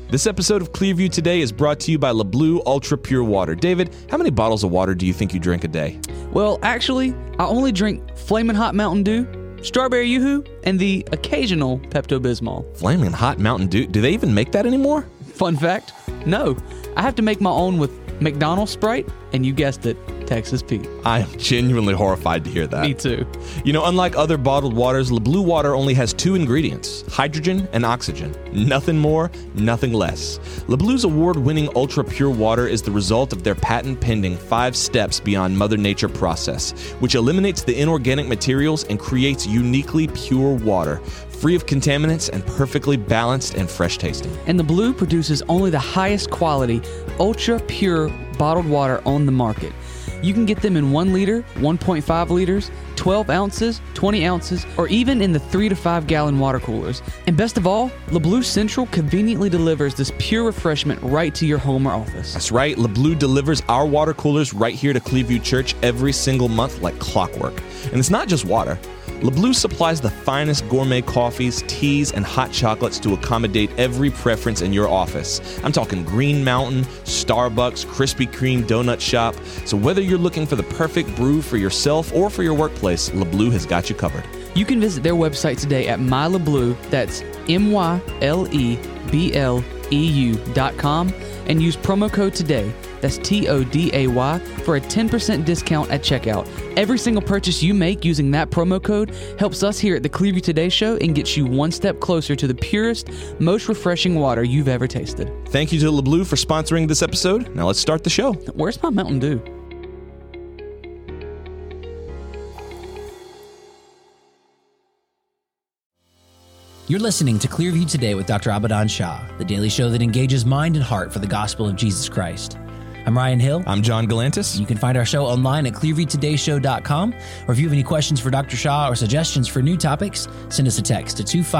This episode of Clearview Today is brought to you by LeBlue Ultra Pure Water. David, how many bottles of water do you think you drink a day? Well, actually, I only drink Flamin' Hot Mountain Dew, Strawberry Yoo-Hoo, and the occasional Pepto-Bismol. Flaming Hot Mountain Dew? Do they even make that anymore? Fun fact, no. I have to make my own with McDonald's Sprite, and you guessed it, Texas Pete. I am genuinely horrified to hear that. Me too. You know, unlike other bottled waters, LeBlue water only has two ingredients, hydrogen and oxygen. Nothing more, nothing less. LeBlue's award-winning ultra pure water is the result of their patent-pending 5 steps beyond Mother Nature process, which eliminates the inorganic materials and creates uniquely pure water, free of contaminants and perfectly balanced and fresh tasting. And the Blue produces only the highest quality, ultra pure bottled water on the market. You can get them in 1 liter, 1.5 liters, 12 ounces, 20 ounces, or even in the 3 to 5 gallon water coolers. And best of all, LeBlue Central conveniently delivers this pure refreshment right to your home or office. That's right, LeBlue delivers our water coolers right here to Clearview Church every single month like clockwork. And it's not just water. LeBlue supplies the finest gourmet coffees, teas, and hot chocolates to accommodate every preference in your office. I'm talking Green Mountain, Starbucks, Krispy Kreme donut shop. So whether you're looking for the perfect brew for yourself or for your workplace, LeBlue has got you covered. You can visit their website today at MyLeBlue, that's MyLebleu.com, and use promo code TODAY, that's TODAY, for a 10% discount at checkout. Every single purchase you make using that promo code helps us here at the Clearview Today Show and gets you one step closer to the purest, most refreshing water you've ever tasted. Thank you to LeBlue for sponsoring this episode. Now let's start the show. Where's my Mountain Dew? You're listening to Clearview Today with Dr. Abadan Shah, the daily show that engages mind and heart for the gospel of Jesus Christ. I'm Ryan Hill. I'm John Galantis. You can find our show online at clearviewtodayshow.com, or if you have any questions for Dr. Shah or suggestions for new topics, send us a text to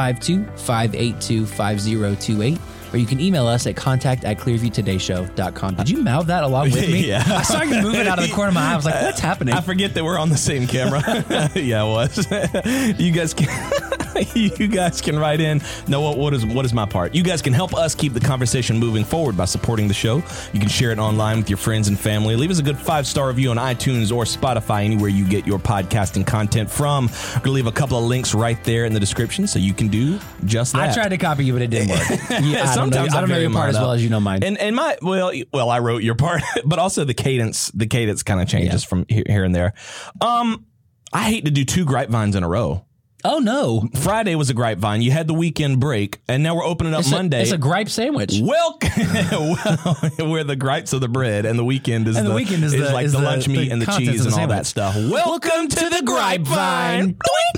252-582-5028, or you can email us at contact@clearviewtodayshow.com. Did you mouth that along with me? Yeah. I saw you moving out of the corner of my eye. I was like, what's happening? I forget that we're on the same camera. Yeah, it was. You guys can write in. No, what is my part? You guys can help us keep the conversation moving forward by supporting the show. You can share it online with your friends and family. Leave us a good 5-star review on iTunes or Spotify, anywhere you get your podcasting content from. We're going to leave a couple of links right there in the description so you can do just that. I tried to copy you, but it didn't work. I don't know your part as well as you know mine. And my I wrote your part, but also the cadence kind of changes from here and there. I hate to do 2 grapevines in a row. Oh, no. Friday was a grapevine. You had the weekend break, and now we're opening up Monday. It's a gripe sandwich. Well, where the gripes of the bread, and the weekend is the lunch meat and the cheese and all that stuff. Welcome to the grapevine.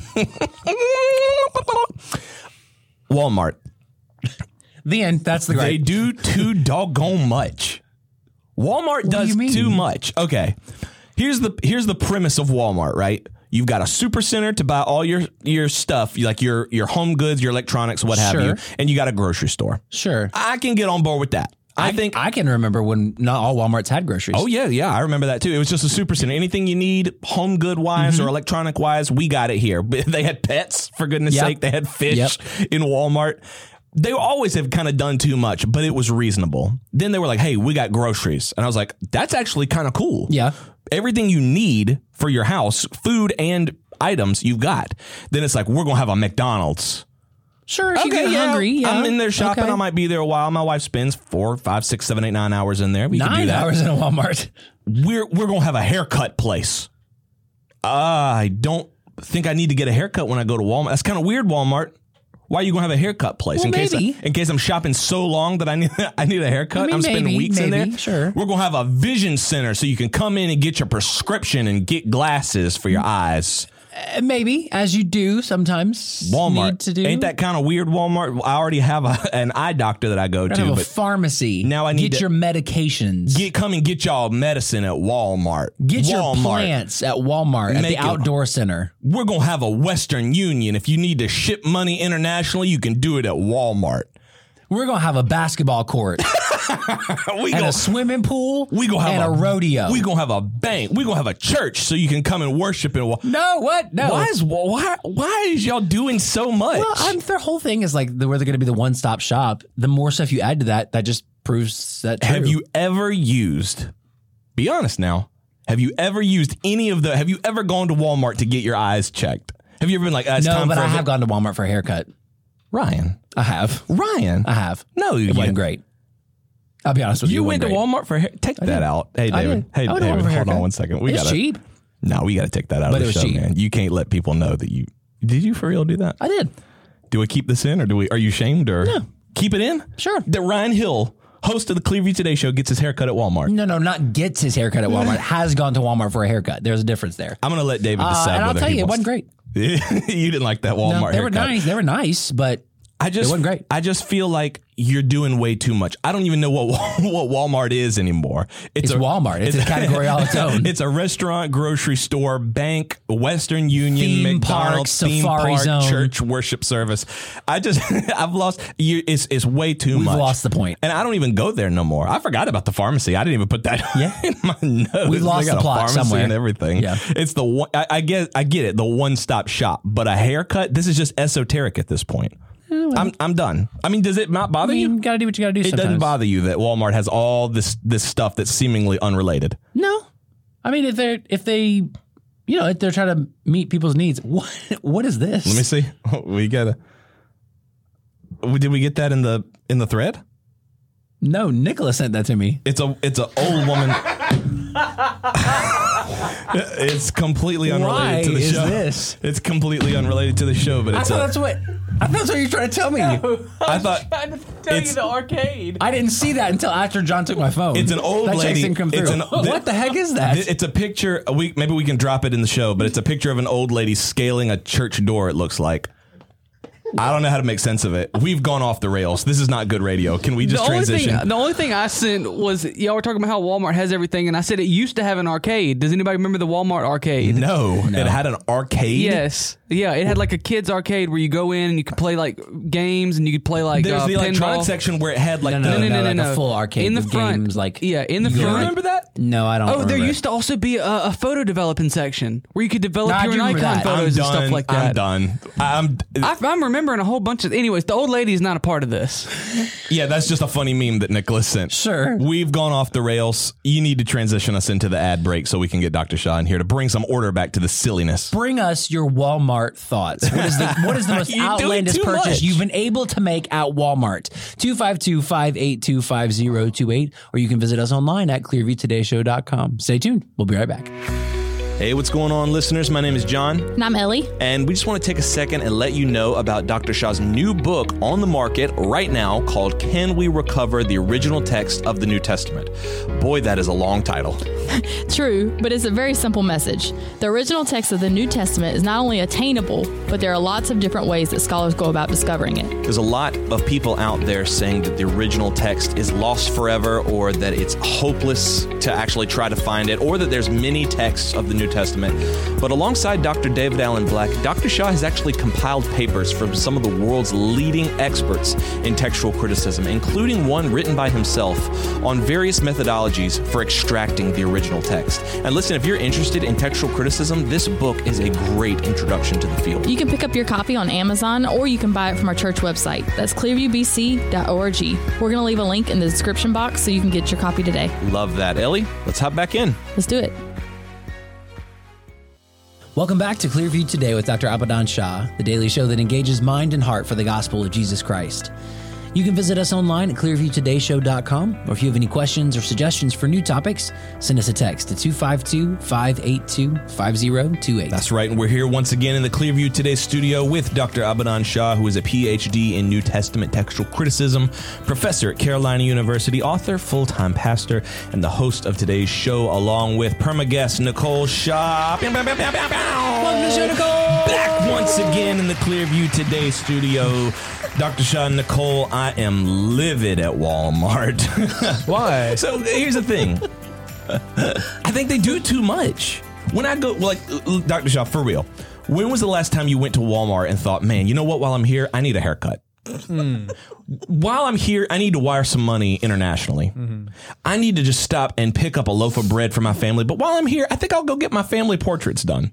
Walmart. The end. That's the gripe. They do too doggone much. Walmart does too much. Okay. Here's the premise of Walmart, right? You've got a super center to buy all your stuff, like your home goods, your electronics, what have you, and you got a grocery store. Sure. I can get on board with that. I think I can remember when not all Walmarts had groceries. Oh, yeah. I remember that, too. It was just a super center. Anything you need, home good-wise or electronic-wise, we got it here. They had pets, for goodness sake. They had fish in Walmart. They always have kind of done too much, but it was reasonable. Then they were like, hey, we got groceries. And I was like, that's actually kind of cool. Yeah. Everything you need for your house, food and items, you've got. Then it's like, we're going to have a McDonald's. Sure, if you get hungry. Yeah. I'm in there shopping. Okay. I might be there a while. My wife spends 4, 5, 6, 7, 8, 9 hours in there. We can do that. 9 hours in a Walmart. We're going to have a haircut place. I don't think I need to get a haircut when I go to Walmart. That's kind of weird, Walmart. Why are you going to have a haircut place? Well, in case I'm shopping so long that I need a haircut? I'm spending weeks in there. Sure. We're going to have a vision center so you can come in and get your prescription and get glasses for your eyes. Maybe, as you do sometimes. Walmart. Need to do. Ain't that kind of weird, Walmart? I already have an eye doctor that I go to. Have a pharmacy. Now I need get your medications. Come and get y'all medicine at Walmart. Get your plants at Walmart, at the outdoor center. We're going to have a Western Union. If you need to ship money internationally, you can do it at Walmart. We're going to have a basketball court. and a swimming pool. We gonna have and a rodeo. We gonna have a bank. We gonna have a church so you can come and worship in. No, what? No. Why is y'all doing so much? Well, their whole thing is like where they're going to be the one-stop shop. The more stuff you add to that, that just proves that true. Have you ever used? Be honest now. Have you ever used any of the? Have you ever gone to Walmart to get your eyes checked? Have you ever been like, it's no, time but for I have gone to Walmart for a haircut. Ryan. I have. Ryan. I have. No, it wasn't great. I'll be honest with you. You went to Walmart for hair. Take that out. Hey, David. Hey, David. Hold on one second. It's cheap. No, we got to take that out of the show, cheap. man. You can't let people know that you. Did you for real do that? I did. Do we keep this in, or are you ashamed, or no? Keep it in. Sure. That Ryan Hill, host of the Clearview Today Show, gets his haircut at Walmart. No, not gets his haircut at Walmart. Has gone to Walmart for a haircut. There's a difference there. I'm gonna let David decide. And I'll whether tell he you, it wants wasn't great. You didn't like that Walmart They haircut. were nice. They were nice, but it wasn't great. I just feel like you're doing way too much. I don't even know what Walmart is anymore. It's Walmart. It's a category all its own. It's a restaurant, grocery store, bank, Western Union, theme McDonald's, park, theme safari park, zone, church worship service. I've lost. It's way too much. We've lost the point, and I don't even go there no more. I forgot about the pharmacy. I didn't even put that in my notes. We've lost the plot somewhere and everything. Yeah, it's the one. I get it. The one-stop shop, but a haircut. This is just esoteric at this point. I'm done. I mean, does it not bother you? You gotta do what you gotta do. It doesn't bother you that Walmart has all this stuff that's seemingly unrelated. No, I mean if they're trying to meet people's needs. What is this? Let me see. Did we get that in the thread? No, Nicholas sent that to me. It's an old woman. It's completely unrelated to the show. Why is this? It's completely unrelated to the show, but it's that's what you're trying to tell me. No, I thought trying to tell you the arcade. I didn't see that until after John took my phone. It's an old that lady. Didn't come through. What the heck is that? It's a picture. Maybe we can drop it in the show, but it's a picture of an old lady scaling a church door. It looks like. I don't know how to make sense of it. We've gone off the rails. This is not good radio. Can we just transition? The only thing I sent was y'all were talking about how Walmart has everything, and I said it used to have an arcade. Does anybody remember the Walmart arcade? No. It had an arcade? Yes. Yeah, it had like a kids arcade where you go in and you could play like games and you could play like there's the electronic section where it had like no, a full arcade in the with front. Games like in the front. You remember that? No, I don't. There used to also be a photo developing section where you could develop your Nikon photos and stuff like that. I'm done. I'm remembering a whole bunch of. Anyways, the old lady is not a part of this. Yeah, that's just a funny meme that Nicholas sent. Sure. We've gone off the rails. You need to transition us into the ad break so we can get Dr. Shaw in here to bring some order back to the silliness. Bring us your Walmart thoughts. What is the most outlandish purchase you've been able to make at Walmart? 252-582-5028, or you can visit us online at clearviewtodayshow.com. Stay tuned. We'll be right back. Hey, what's going on, listeners? My name is John. And I'm Ellie. And we just want to take a second and let you know about Dr. Shaw's new book on the market right now called Can We Recover the Original Text of the New Testament? Boy, that is a long title. True, but it's a very simple message. The original text of the New Testament is not only attainable, but there are lots of different ways that scholars go about discovering it. There's a lot of people out there saying that the original text is lost forever, or that it's hopeless to actually try to find it, or that there's many texts of the New Testament. But alongside Dr. David Allen Black, Dr. Shaw has actually compiled papers from some of the world's leading experts in textual criticism, including one written by himself on various methodologies for extracting the original text. And listen, if you're interested in textual criticism, this book is a great introduction to the field. You can pick up your copy on Amazon, or you can buy it from our church website. That's clearviewbc.org. We're going to leave a link in the description box so you can get your copy today. Love that. Ellie, let's hop back in. Let's do it. Welcome back to Clearview Today with Dr. Abadan Shah, the daily show that engages mind and heart for the gospel of Jesus Christ. You can visit us online at clearviewtodayshow.com, or if you have any questions or suggestions for new topics, send us a text to 252-582-5028. That's right, and we're here once again in the Clearview Today studio with Dr. Abadan Shah, who is a PhD in New Testament textual criticism, professor at Carolina University, author, full-time pastor, and the host of today's show, along with perma-guest Nicole Shaw. Welcome to the show, Nicole! Back once again in the Clearview Today studio. Dr. Shaw and Nicole, I am livid at Walmart. Why? So here's the thing. I think they do too much. When I go, like, Dr. Shaw, for real, when was the last time you went to Walmart and thought, man, you know what, while I'm here, I need a haircut? While I'm here, I need to wire some money internationally. I need to just stop and pick up a loaf of bread for my family. But while I'm here, I think I'll go get my family portraits done.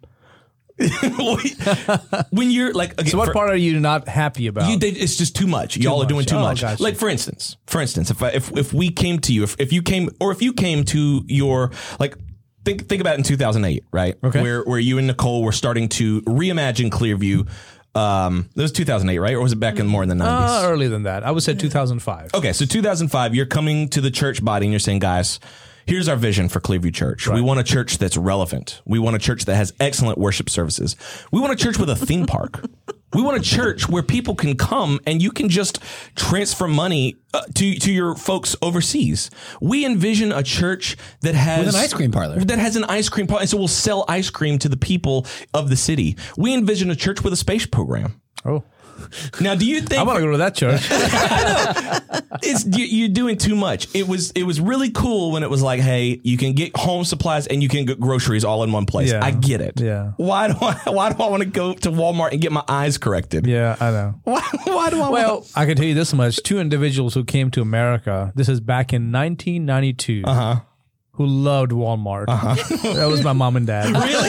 When you're like, okay, So what part are you not happy about? it's just too much. Y'all are doing too much. Gotcha. Like for instance, if we came to you, if you came to your, like, think about it in 2008, right? Okay. Where you and Nicole were starting to reimagine Clearview. It was 2008, right? Or was it back in more in the 90s? Earlier than that. I would say 2005. Okay, so 2005, you're coming to the church body and you're saying, guys, here's our vision for Clearview Church. We want a church that's relevant. We want a church that has excellent worship services. We want a church with a theme park. We want a church where people can come and you can just transfer money to your folks overseas. We envision a church that has With an ice cream parlor. That has an ice cream parlor. And so we'll sell ice cream to the people of the city. We envision a church with a space program. Oh. Now, do you think I want to go to that church. you're doing too much? It was really cool when it was like, hey, you can get home supplies and you can get groceries all in one place. Yeah. I get it. Yeah. Why do I want to go to Walmart and get my eyes corrected? Yeah, I know. Why do I? Well, I can tell you this much. 2 individuals who came to America, this is back in 1992, who loved Walmart. That was my mom and dad.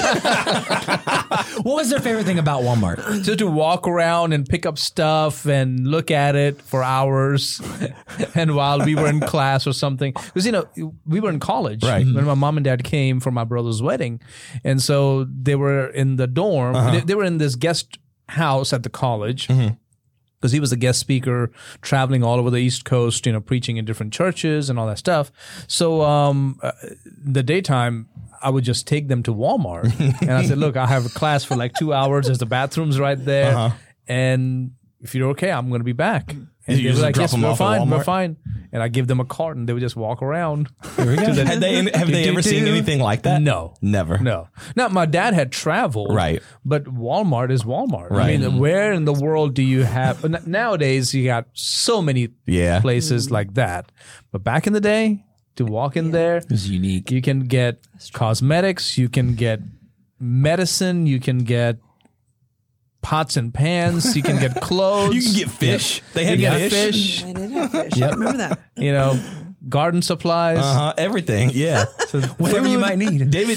What was their favorite thing about Walmart? Just to walk around and pick up stuff and look at it for hours. And while we were in class or something, because, we were in college Right. when my mom and dad came for my brother's wedding. And so they were in the dorm. They were in this guest house at the college. Because he was a guest speaker traveling all over the East Coast, preaching in different churches and all that stuff. So the daytime, I would just take them to Walmart. And I said, look, I have a class for like 2 hours. There's the bathrooms right there. And if you're okay, I'm going to be back. And You they were just like, drop yes, them we're off at fine, we're Walmart? fine. And I give them a cart and they would just walk around. Have they ever seen anything like that? No. Never. No. Now, my dad had traveled. Right. But Walmart is Walmart. Right. I mean, where in the world do you have... Nowadays, you got so many places like that. But back in the day, to walk in there... It was unique. You can get cosmetics. You can get medicine. You can get pots and pans. You can get clothes. You can get fish. They had You get fish. fish. I did have fish. I remember that. Garden supplies. Everything. Yeah. Whatever you might need. David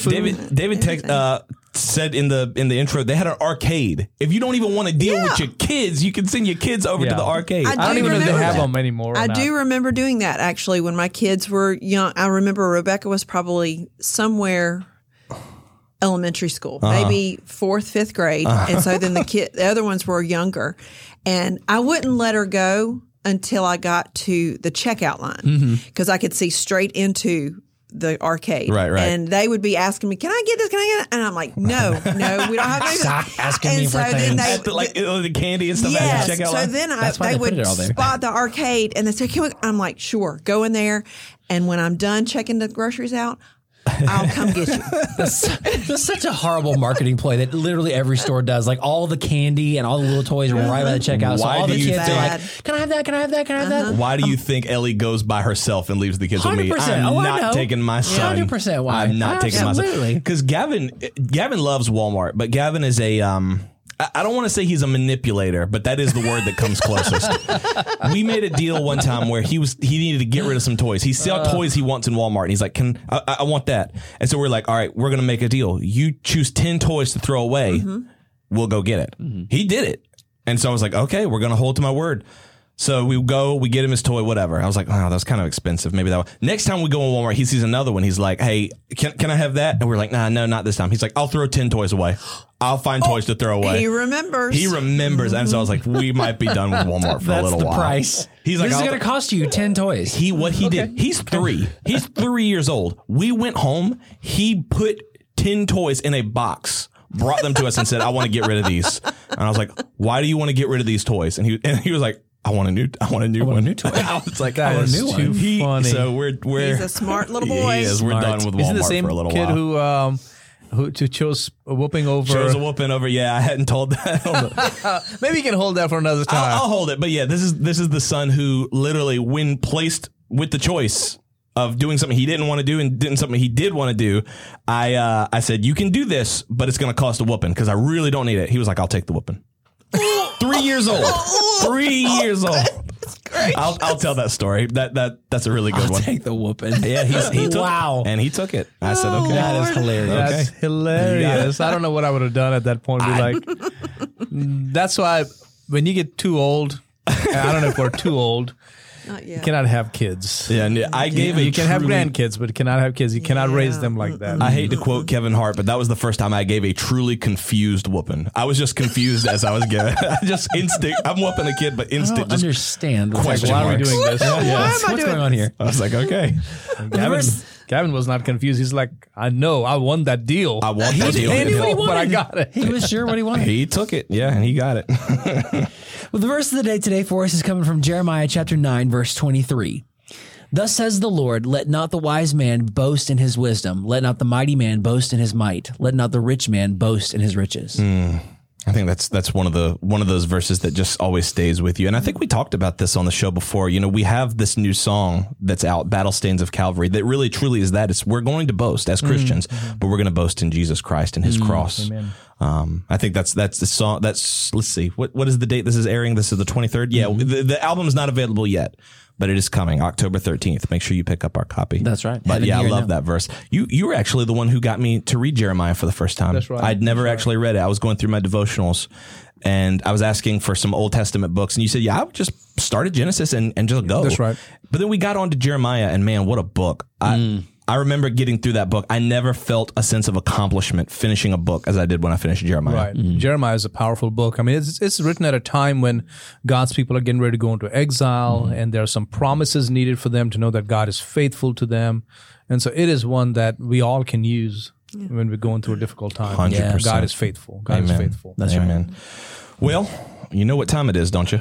said in the intro they had an arcade. If you don't even want to deal with your kids, you can send your kids over to the arcade. I I don't do even know if they remember have that. them anymore. or I not. do remember doing that actually when my kids were young. I remember Rebecca was probably somewhere elementary school, maybe 4th, 5th grade. And so then the other ones were younger. And I wouldn't let her go until I got to the checkout line because I could see straight into the arcade. Right. And they would be asking me, can I get this? Can I get it? And I'm like, no, we don't have anything. Stop asking And me for so then things. they- At the candy and stuff. Yes. At the checkout So line. then That's why they they put would it all there. spot the arcade and they say, can we? I'm like, sure, go in there. And when I'm done checking the groceries out, I'll come get you. That's such a horrible marketing play that literally every store does. Like all the candy and all the little toys are right by the checkout. So Why all do the you kids are think- like, can I have that? Can I have that? Can I have that? Why do you think Ellie goes by herself and leaves the kids with me? 100%. I'm Oh, I not know. taking my son. 100% why. I'm not taking my son. Absolutely. Because Gavin loves Walmart, but Gavin is a I don't want to say he's a manipulator, but that is the word that comes closest. We made a deal one time where he needed to get rid of some toys. He saw toys he wants in Walmart, and he's like, I want that. And so we're like, all right, we're going to make a deal. You choose 10 toys to throw away. We'll go get it. He did it. And so I was like, okay, we're going to hold to my word. So we get him his toy, whatever. I was like, oh, that's kind of expensive. Maybe that one. Next time we go in Walmart, he sees another one. He's like, hey, can I have that? And we're like, nah, no, not this time. He's like, I'll throw 10 toys away. I'll find toys to throw away. He remembers. He remembers. And so I was like, we might be done with Walmart for a That's little the while. price. He's like, this is I'll- going to cost you 10 toys. He did. He's 3. He's 3 years old. We went home. He put 10 toys in a box, brought them to us and said, I want to get rid of these. And I was like, why do you want to get rid of these toys? And he was like, I want a new one. a new toy. I was like, That I want is a new too one. funny. So we're He's a smart little boy. He is. We're done with Walmart Isn't the same for a little kid while. who chose a whooping over? Chose a whooping over. Yeah, I hadn't told that. Maybe you can hold that for another time. I'll hold it. But yeah, this is the son who literally, when placed with the choice of doing something he didn't want to do and doing something he did want to do, I said, you can do this, but it's going to cost a whooping because I really don't need it. He was like, I'll take the whooping. 3 years old. 3 years old. I'll tell that story. That's a really good one. Take the whooping. Yeah, he took Wow. and he took it. I said, okay, That is hilarious. That's hilarious. I don't know what I would have done at that point. Be like, that's why when you get too old, I don't know if we're too old. Not You yet. cannot have kids. Yeah, and I gave You can have truly- grandkids, but you cannot have kids. You cannot raise them like that. I hate to quote Kevin Hart, but that was the first time I gave a truly confused whooping. I was just confused as I was giving. I just instinct. I'm whooping a kid, but I instinct don't just. understand. question Why are we marks. doing this? Why am I What's doing going on here? I was like, okay, Gavin was not confused. He's like, I know, I won that deal. I want that deal. He knew what he but I wanted. got it. He was sure what he wanted. He took it, yeah, and he got it. Well, the verse of the day today for us is coming from Jeremiah chapter 9, verse 23. Thus says the Lord, let not the wise man boast in his wisdom. Let not the mighty man boast in his might. Let not the rich man boast in his riches. I think that's one of those verses that just always stays with you. And I think we talked about this on the show before. You know, we have this new song that's out, Battle Stains of Calvary, that really truly is that. It's we're going to boast as Christians, but we're going to boast in Jesus Christ and his cross. Amen. I think that's the song. Let's see. What is the date this is airing? This is the 23rd. Yeah. The album is not available yet, but it is coming October 13th. Make sure you pick up our copy. That's right. But Have it yeah, I here love now. that verse. You were actually the one who got me to read Jeremiah for the first time. That's right. I'd never actually read it. I was going through my devotionals and I was asking for some Old Testament books. And you said, yeah, I would just start at Genesis and just go. That's right. But then we got on to Jeremiah and man, what a book. I remember getting through that book. I never felt a sense of accomplishment finishing a book as I did when I finished Jeremiah. Right. Jeremiah is a powerful book. I mean, it's written at a time when God's people are getting ready to go into exile, and there are some promises needed for them to know that God is faithful to them. And so it is one that we all can use when we're going through a difficult time. 100%. God is faithful. God is faithful. That's Amen. Well, you know what time it is, don't you?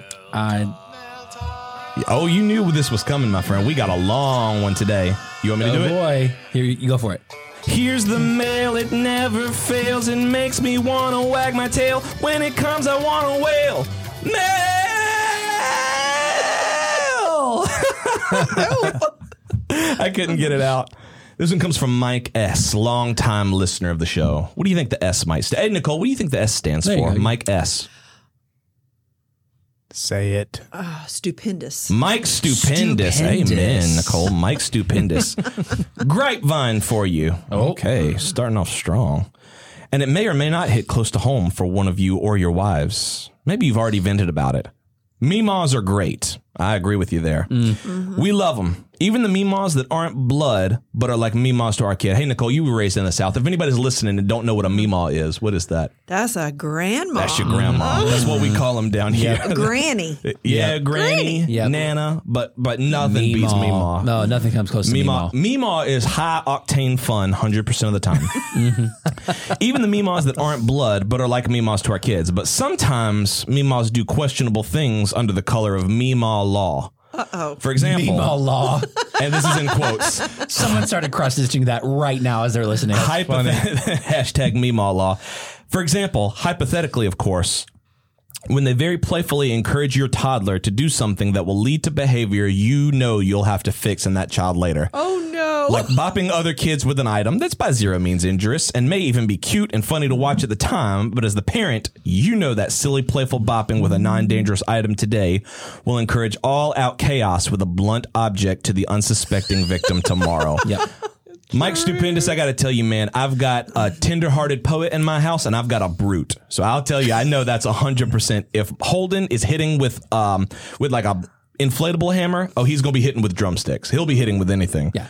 Oh, you knew this was coming, my friend. We got a long one today. You want me to do it? Boy. Here, you go for it. Here's the mail, it never fails. It makes me want to wag my tail. When it comes, I want to wail. Mail! I couldn't get it out. This one comes from Mike S., longtime listener of the show. What do you think the S might stand? Hey, Nicole, what do you think the S stands There you for? go. Mike S. Say it. Stupendous. Mike Stupendous. Stupendous. Amen, Nicole. Mike Stupendous. Grapevine for you. Okay, starting off strong. And it may or may not hit close to home for one of you or your wives. Maybe you've already vented about it. Meemaws are great. I agree with you there. We love them. Even the meemaws that aren't blood, but are like meemaws to our kid. Hey, Nicole, you were raised in the South. If anybody's listening and don't know what a meemaw is, what is that? That's a grandma. That's your grandma. That's what we call them down here. Granny. Yeah, granny, Yep. Nana, but nothing beats meemaw. No, nothing comes close to Meemaw. Meemaw. Meemaw is high octane fun 100% of the time. Even the meemaws that aren't blood, but are like meemaws to our kids. But sometimes meemaws do questionable things under the color of meemaw law. For example, Meemaw law. and this is in quotes, Someone started cross-stitching that right now as they're listening. hashtag meemaw law. For example, hypothetically, of course, when they very playfully encourage your toddler to do something that will lead to behavior you know you'll have to fix in that child later. Oh, no. Like bopping other kids with an item that's by zero means injurious and may even be cute and funny to watch at the time, but as the parent, you know that silly playful bopping with a non-dangerous item today will encourage all-out chaos with a blunt object to the unsuspecting victim tomorrow. Yep. Mike Stupendous, I got to tell you, man, I've got a tender-hearted poet in my house, and I've got a brute. So I'll tell you, I know that's 100%. If Holden is hitting with like a inflatable hammer, oh, he's going to be hitting with drumsticks. He'll be hitting with anything. Yeah.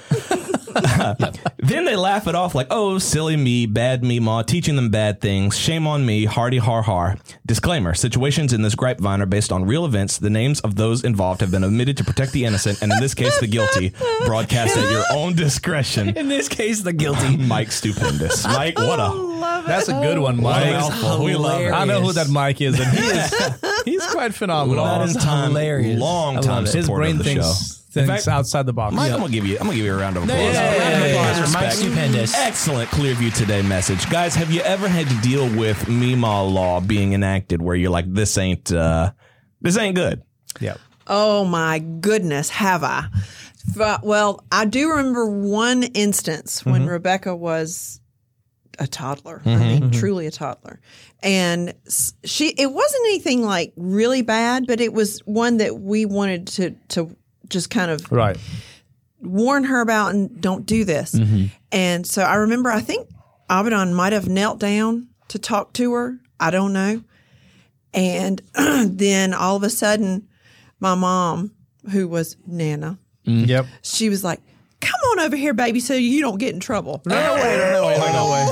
Then they laugh it off like, oh, silly me, bad me, ma, teaching them bad things. Shame on me, hardy har har. Disclaimer, situations in this grapevine are based on real events. The names of those involved have been omitted to protect the innocent, and in this case, the guilty. Broadcast at your own discretion. In this case, the guilty. Mike Stupendous. Mike, what a... That's a good one, Mike. mouthful. We love it. I know who that Mike is, and he's quite phenomenal. Long time, hilarious. long I time love it. His supporter brain of the show. thinks fact, outside the box. Mike, I'm gonna give you a round of applause. Hey, Respect. Mike Stupendous. Excellent Clearview Today message, guys. Have you ever had to deal with meemaw law being enacted, where you're like, this ain't good? Yeah. Oh my goodness, have I? Well, I do remember one instance when Rebecca was a toddler. I mean, truly a toddler. And it wasn't anything like really bad, but it was one that we wanted to just kind of warn her about and don't do this. And so I remember, I think Abaddon might have knelt down to talk to her. I don't know. And then all of a sudden, my mom, who was Nana, she was like, "Come on over here, baby, so you don't get in trouble." No way.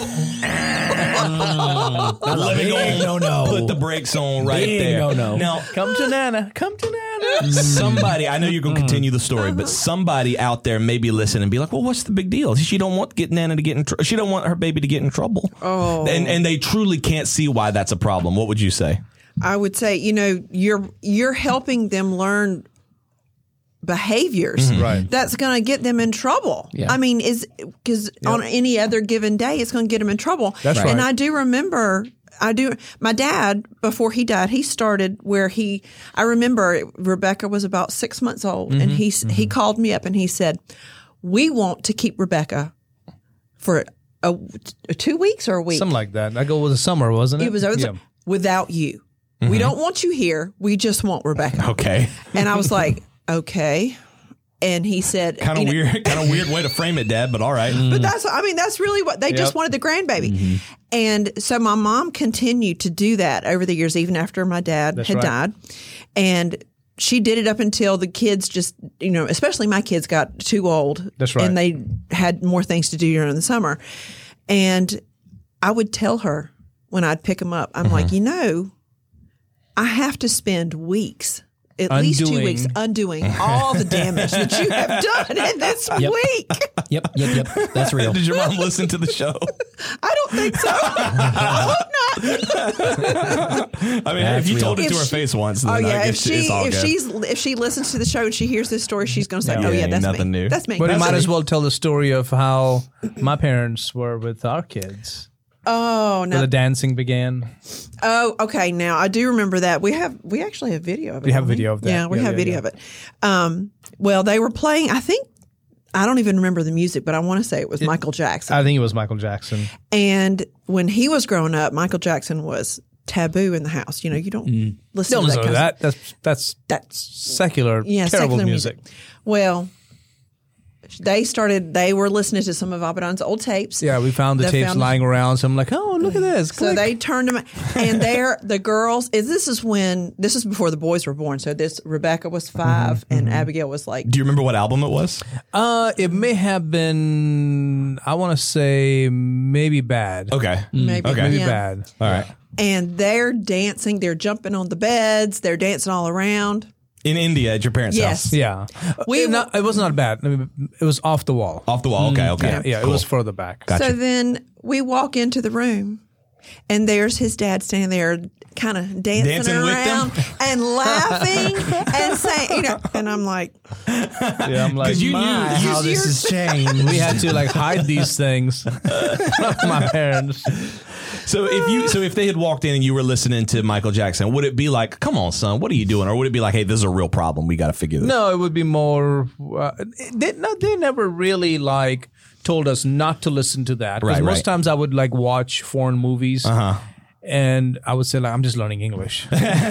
No. Put the brakes on right there. Now, Come to Nana. somebody, I know you're going to continue the story, but somebody out there may be listening and be like, well, what's the big deal? She don't want Nana to get in trouble. She don't want her baby to get in trouble. Oh. And they truly can't see why that's a problem. What would you say? I would say, you're helping them learn behaviors that's going to get them in trouble. Yeah. I mean, because on any other given day, it's going to get them in trouble. That's right. And I do remember, my dad, before he died, he started where I remember Rebecca was about 6 months old, and he called me up and he said, "We want to keep Rebecca for 2 weeks or a week." Something like that. That was the summer, wasn't it? It was without you. We don't want you here. We just want Rebecca. Okay. And I was like, okay. And he said, kind of weird way to frame it, Dad, but all right. But that's really what they just wanted, the grandbaby. And so my mom continued to do that over the years, even after my dad had died. And she did it up until the kids just, especially my kids got too old. That's right. And they had more things to do during the summer. And I would tell her when I'd pick them up, I'm like, I have to spend weeks, at least 2 weeks, undoing all the damage that you have done in this week. Yep. That's real. Did your mom listen to the show? I don't think so. I hope not. I mean, if you told it to her face once, then I guess it's all good. If she listens to the show and she hears this story, she's going to say, that's nothing me. new. That's me. But you might as well tell the story of how my parents were with our kids. Oh, no. Where the dancing began. Oh, okay. Now I do remember that. We actually have video of it. We have video of that. Yeah, we have video of it. Well, they were playing, I don't even remember the music, but I want to say it was Michael Jackson. I think it was Michael Jackson. And when he was growing up, Michael Jackson was taboo in the house. You don't listen to that kind of stuff. That's secular, terrible secular music. Well, they were listening to some of Abaddon's old tapes. Yeah, we found the tapes lying around. So I'm like, oh, look at this. Click. So they turned them, and the girls. This is before the boys were born. So Rebecca was 5, and Abigail was like. Do you remember what album it was? It may have been. I want to say maybe Bad. Okay, maybe Bad. All right. And they're dancing. They're jumping on the beds. They're dancing all around. In India at your parents' house? Yeah. It was not bad. I mean, it was off the wall. Off the wall, okay. Yeah, cool. It was further back. Gotcha. So then we walk into the room, and there's his dad standing there kind of dancing around and laughing and saying, and I'm like. Yeah, I'm like, how this has changed. We had to hide these things from my parents. So if they had walked in and you were listening to Michael Jackson, would it be like, come on, son, what are you doing? Or would it be like, hey, this is a real problem. We got to figure this out? No, it would be more. They never really told us not to listen to that. Because most times I would watch foreign movies. And I would say, I'm just learning English.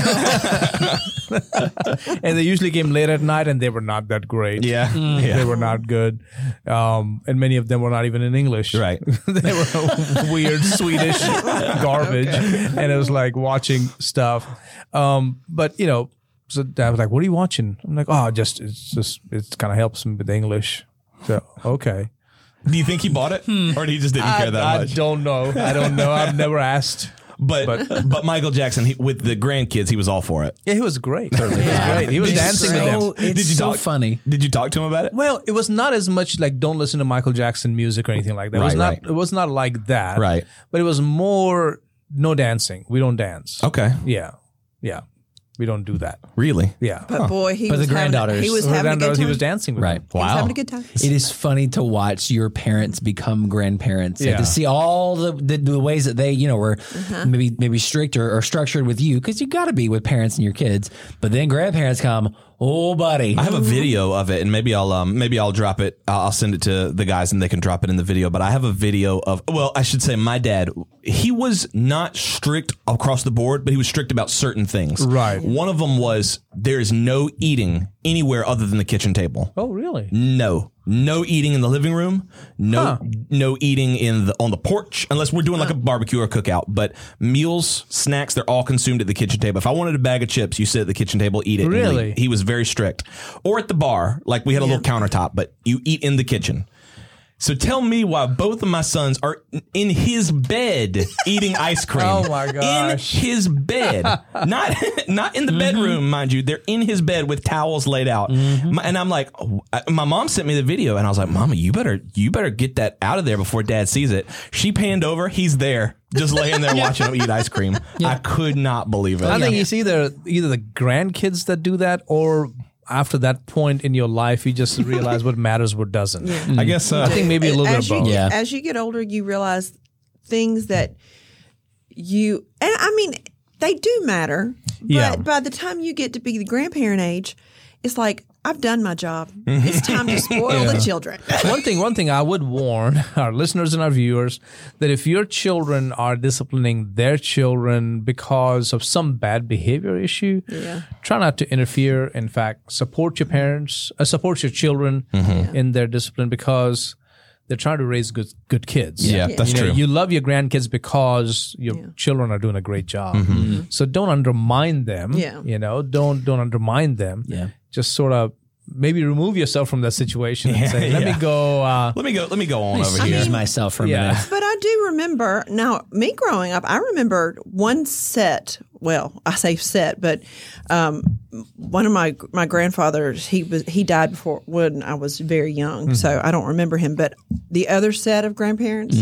And they usually came late at night, and they were not that great. Yeah. They were not good. And many of them were not even in English. Right. They were weird Swedish garbage. Okay. And it was like watching stuff. But, so Dad was like, what are you watching? I'm like, it kind of helps me with English. So, okay. Do you think he bought it? Or he just didn't care that much? I don't know. I've never asked. But Michael Jackson, with the grandkids, he was all for it. Yeah, he was great. He was great. He was dancing with them. It's funny. Did you talk to him about it? Well, it was not as much don't listen to Michael Jackson music or anything like that. It was not like that. Right. But it was more no dancing. We don't dance. Okay. Yeah. We don't do that. Really? Yeah. But boy, he was having a good time. He was dancing with them. Wow. He was having a good time. It is funny to watch your parents become grandparents and to see all the ways that they, were maybe strict or structured with you, because you got to be with parents and your kids. But then grandparents come, Oh, buddy. I have a video of it, and maybe I'll drop it. I'll send it to the guys, and they can drop it in the video. But I have a video of, well, I should say my dad. He was not strict across the board, but he was strict about certain things. Right. One of them was there is no eating anywhere other than the kitchen table. Oh, really? No eating in the living room. No eating on the porch unless we're doing like a barbecue or a cookout. But meals, snacks, they're all consumed at the kitchen table. If I wanted a bag of chips, you sit at the kitchen table, eat it. and Really? leave. He was very strict. Or at the bar, like we had a little countertop, but you eat in the kitchen. So tell me why both of my sons are in his bed eating ice cream. Oh my gosh. In his bed. Not in the bedroom, mind you. They're in his bed with towels laid out. And I'm like, my mom sent me the video and I was like, Mama, you better get that out of there before Dad sees it. She panned over. He's there. Just laying there watching him eat ice cream. I could not believe it. I think it's either the grandkids that do that, or after that point in your life, you just realize what matters, what doesn't. Yeah. I guess I think maybe a little bit of both. Yeah. As you get older, you realize things that and I mean, they do matter. But Yeah. by the time you get to be the grandparent age, it's like, I've done my job. It's time to spoil the children. One thing I would warn our listeners and our viewers that if your children are disciplining their children because of some bad behavior issue, try not to interfere. In fact, support your parents, support your children in their discipline, because they're trying to raise good kids. Yeah, that's true. You love your grandkids because your children are doing a great job. So don't undermine them. Yeah. Don't undermine them. Yeah. Just sort of maybe remove yourself from that situation and say, let me go on over here. Excuse myself for a minute. But I do remember, now, me growing up, I remember one set, well, I say set, but one of my grandfathers, he died before when I was very young, so I don't remember him. But the other set of grandparents,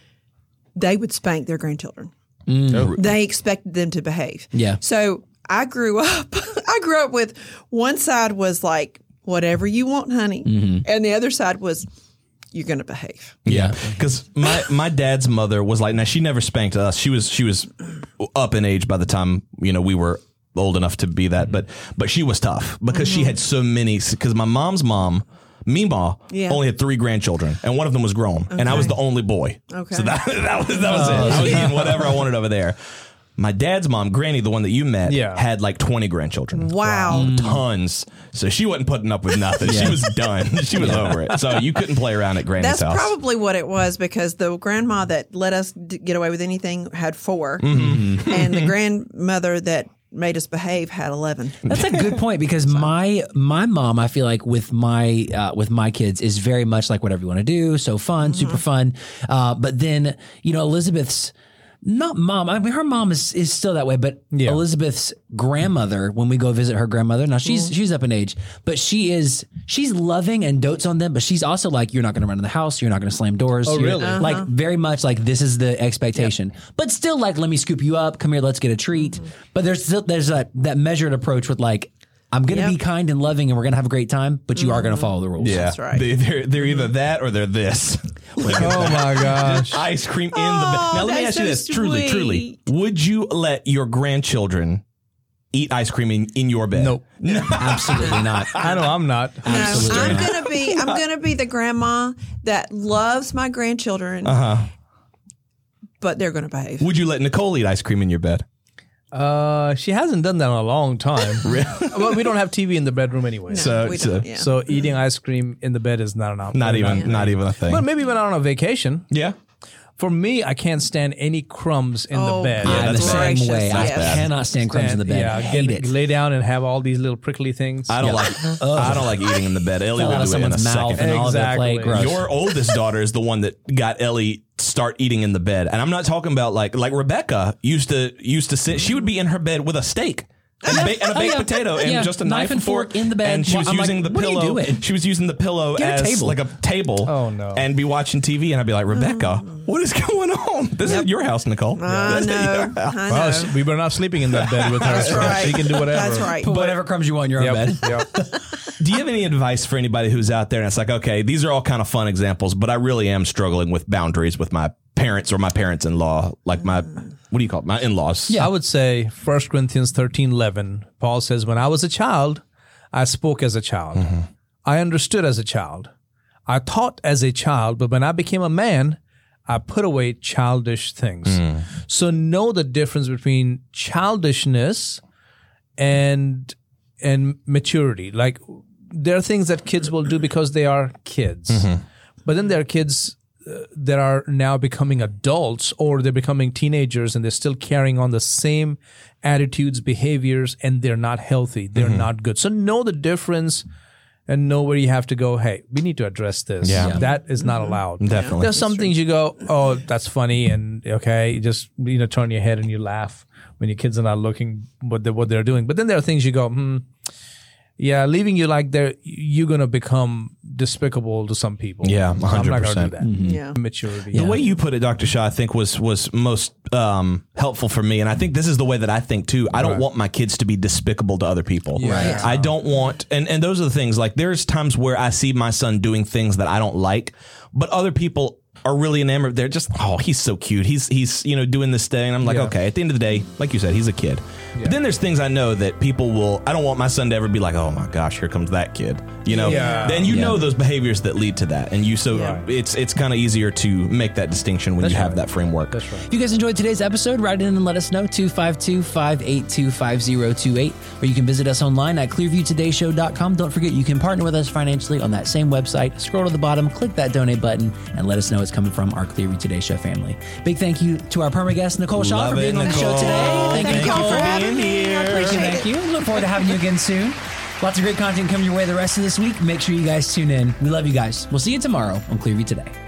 they would spank their grandchildren. They expected them to behave. Yeah. So I grew up with one side was like, whatever you want, honey. And the other side was, you're going to behave. Yeah, because my dad's mother was like, now she never spanked us. She was up in age by the time we were old enough to be that, but she was tough because she had so many. Because my mom's mom, Meemaw, only had 3 grandchildren, and one of them was grown, and I was the only boy. Okay, so that was it. I was eating whatever I wanted over there. My dad's mom, Granny, the one that you met, had like 20 grandchildren. Wow. Tons. So she wasn't putting up with nothing. She was done. She was over it. So you couldn't play around at Granny's house. That's probably what it was, because the grandma that let us get away with anything had 4. And the grandmother that made us behave had 11. That's a good point, because my mom, I feel like with my kids is very much like whatever you want to do. So fun, super fun. But then, Elizabeth's not mom. I mean, her mom is still that way, but Elizabeth's grandmother, when we go visit her grandmother, now she's up in age, but she's loving and dotes on them, but she's also like, you're not going to run in the house, you're not going to slam doors. Oh, really? Like very much like this is the expectation, but still like, let me scoop you up, come here, let's get a treat. But there's that measured approach with like, I'm going to be kind and loving, and we're going to have a great time, but you are going to follow the rules. Yeah, that's right. They're either that or they're this. Like, Oh my gosh. ice cream in the bed. Now let me ask you this: truly, would you let your grandchildren eat ice cream in your bed? Nope. Absolutely not. I know I'm not. Absolutely not. I'm gonna be the grandma that loves my grandchildren, but they're gonna behave. Would you let Nicole eat ice cream in your bed? She hasn't done that in a long time. Really? Well, we don't have TV in the bedroom anyway. No, we don't, yeah. So eating ice cream in the bed is not an option. Not even a thing. But maybe when I'm on a vacation. Yeah. For me, I can't stand any crumbs in the bed. Yeah, I'm the that's same gracious, way. I yes. cannot stand crumbs in the bed. I hate it. Lay down and have all these little prickly things. I don't like eating in the bed. Ellie Fell out would of do it in a someone's mouth second. and all over the Exactly. plate. Gross. Your oldest daughter is the one that got Ellie start eating in the bed, and I'm not talking about like Rebecca used to sit. She would be in her bed with a steak. And a baked potato and just a knife and fork in the bed. And she was I'm like, using the what are you pillow. doing? She was using the pillow Get a as table. like a table. Oh, no. And be watching TV, and I'd be like, Rebecca, what is going on? This is your house, Nicole. I This is know. your house. I Well, know. we were not sleeping in that bed with her. That's so right. She can do whatever. That's right. Put whatever crumbs you want in your own bed. Yep. Do you have any advice for anybody who's out there and it's like, okay, these are all kind of fun examples, but I really am struggling with boundaries with my parents or my parents-in-law, like my, what do you call it? My in-laws. I would say 1 Corinthians 13:11. Paul says, when I was a child, I spoke as a child. I understood as a child. I thought as a child, but when I became a man, I put away childish things. So know the difference between childishness and maturity. Like, there are things that kids will do because they are kids. But then there are kids that are now becoming adults, or they're becoming teenagers, and they're still carrying on the same attitudes, behaviors, and they're not healthy. They're not good. So know the difference and know where you have to go, hey, we need to address this. Yeah. That is not allowed. Definitely. There's some things you go, oh, that's funny, and okay, you just turn your head and you laugh when your kids are not looking what they're doing. But then there are things you go, yeah, leaving you like there, you're going to become despicable to some people. Yeah, So I'm not going to 100%. do that. Yeah. Maturity. The way you put it, Dr. Shah, I think was most helpful for me. And I think this is the way that I think too. I don't want my kids to be despicable to other people. Right. I don't want, and those are the things, like there's times where I see my son doing things that I don't like, but other people are really enamored. They're just, oh, he's so cute. He's doing this thing. And I'm like, okay, at the end of the day, like you said, he's a kid. But then there's things I know that people will, I don't want my son to ever be like, oh my gosh, here comes that kid. Then you know those behaviors that lead to that. And it's kind of easier to make that distinction when you have that framework. That's right. If you guys enjoyed today's episode, write in and let us know, 252-582-5028. Or you can visit us online at clearviewtodayshow.com. Don't forget, you can partner with us financially on that same website. Scroll to the bottom, click that donate button, and let us know it's coming from our Clearview Today Show family. Big thank you to our perma guest, Nicole Shaw, Love for being it, on the show Nicole. today. Thank you, Nicole, for being here. Thank you. Look forward to having you again soon. Lots of great content coming your way the rest of this week. Make sure you guys tune in. We love you guys. We'll see you tomorrow on Clearview Today.